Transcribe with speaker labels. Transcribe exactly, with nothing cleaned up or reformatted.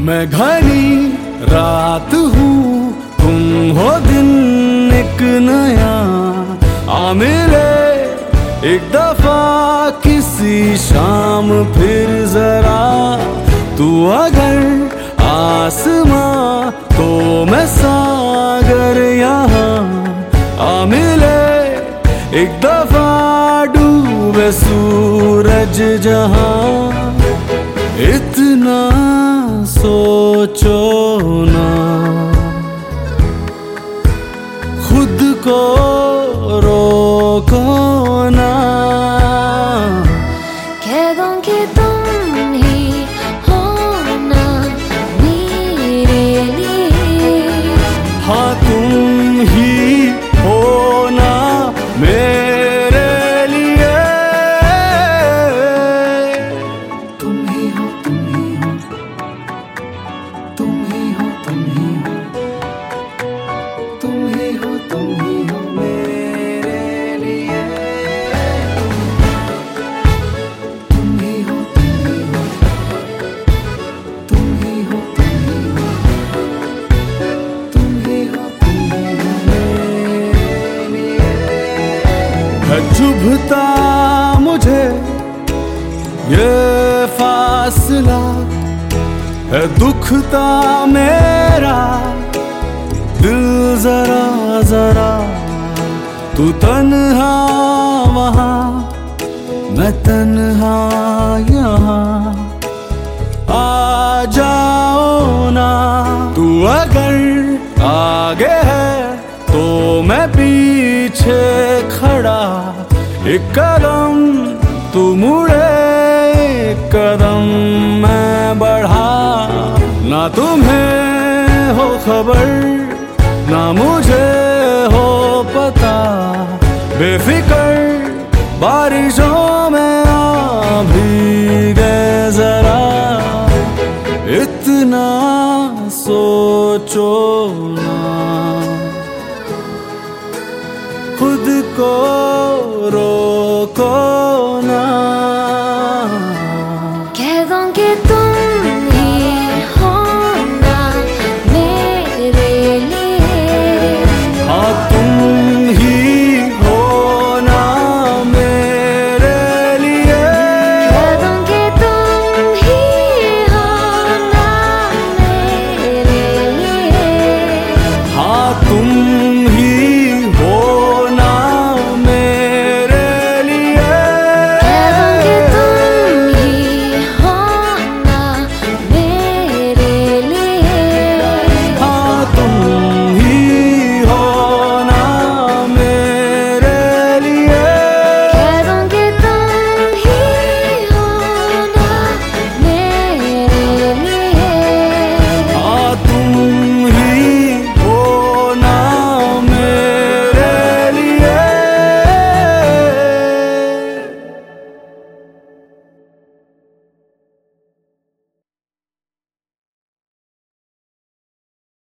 Speaker 1: मैं घनी रात हूँ, तुम हो दिन एक नया। आ मिले एक दफा किसी शाम फिर जरा, तू अगर आसमां तो मैं सागर यहाँ। आ मिले एक दफा डूबे सूरज जहाँ। इतना सोचो ना, खुद को रोको ना।
Speaker 2: कह दूं कि तुम ही हो ना मेरे लिए।
Speaker 1: हाँ तुम ही हो ना मेरे लिए। तुम ही हो, तुम ही हो, तुम ही हो, तुम ही हो, तुम ही हो, तुम ही हो मेरे लिए। तुम ही हो, तुम ही हो, तुम ही हो, तुम ही हो, तुम ही हो, तुम ही हो मेरे लिए। है चुभता मुझे ये फासला, है दुखता मेरा दिल जरा जरा। तू तन्हा वहाँ, मैं तन्हा यहाँ। आ जाओ ना, तू अगर आगे है तो मैं पीछे खड़ा। एक कदम तू मुड़े, एक कदम मैं बढ़ा। ना तुम्हें हो खबर, ना मुझे हो पता। बेफिक्र बारिशों में आ भीगे जरा। इतना सोचो ना, खुद को रोको ना।
Speaker 2: कह दूं कि तुम ही हो ना मेरे लिए।
Speaker 1: हाँ तुम ही हो ना मेरे लिए।
Speaker 2: कह दूं कि तुम ही हो ना मेरे लिए।
Speaker 1: हाँ तुम